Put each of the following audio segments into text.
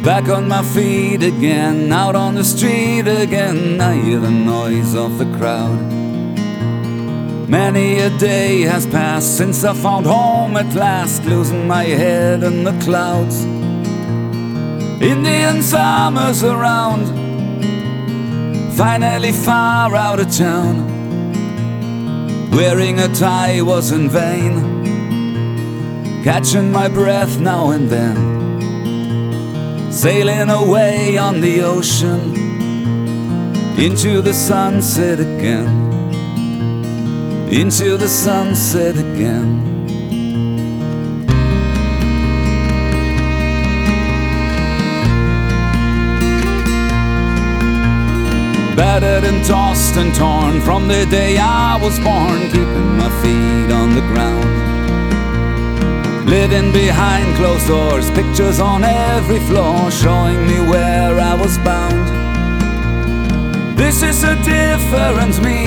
Back on my feet again, out on the street again, I hear the noise of the crowd. Many a day has passed since I found home at last, losing my head in the clouds. Indian summers around, finally far out of town. Wearing a tie was in vain, catching my breath now and then, sailing away on the ocean, into the sunset again, into the sunset again. Battered and tossed and torn from the day I was born, keeping my feet on the ground. Living behind closed doors, pictures on every floor, showing me where I was bound. This is a different me,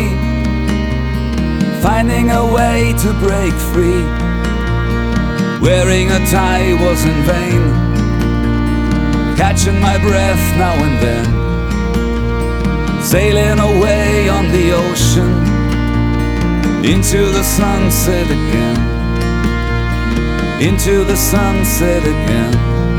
finding a way to break free. Wearing a tie was in vain, catching my breath now and then, sailing away on the ocean, into the sunset again, into the sunset again.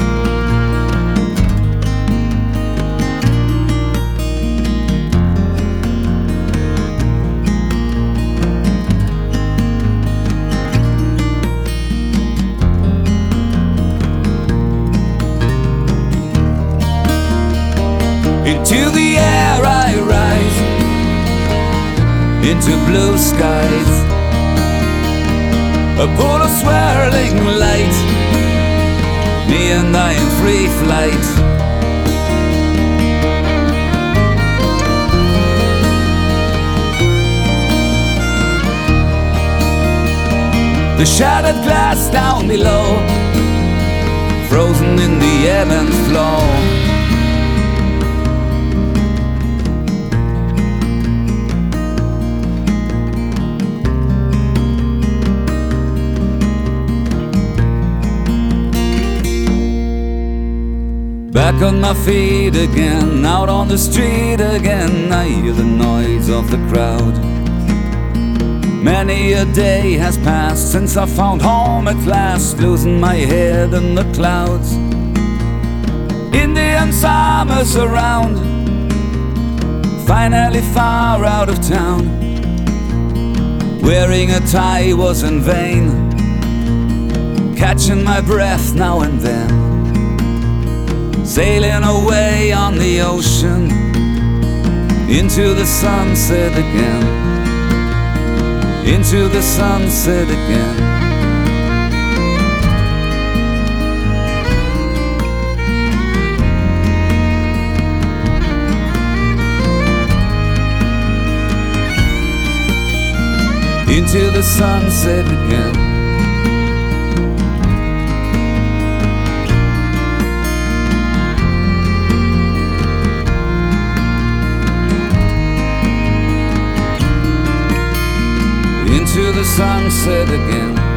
Into the air I rise, into blue skies, a pool of swirling light, me and I in free flight. The shattered glass down below, frozen in the ebb and flow. Back on my feet again, out on the street again, I hear the noise of the crowd. Many a day has passed since I found home at last, losing my head in the clouds. Indian summers around, finally far out of town. Wearing a tie was in vain, catching my breath now and then, sailing away on the ocean, into the sunset again, into the sunset again. Into the sunset again. Into the sunset again.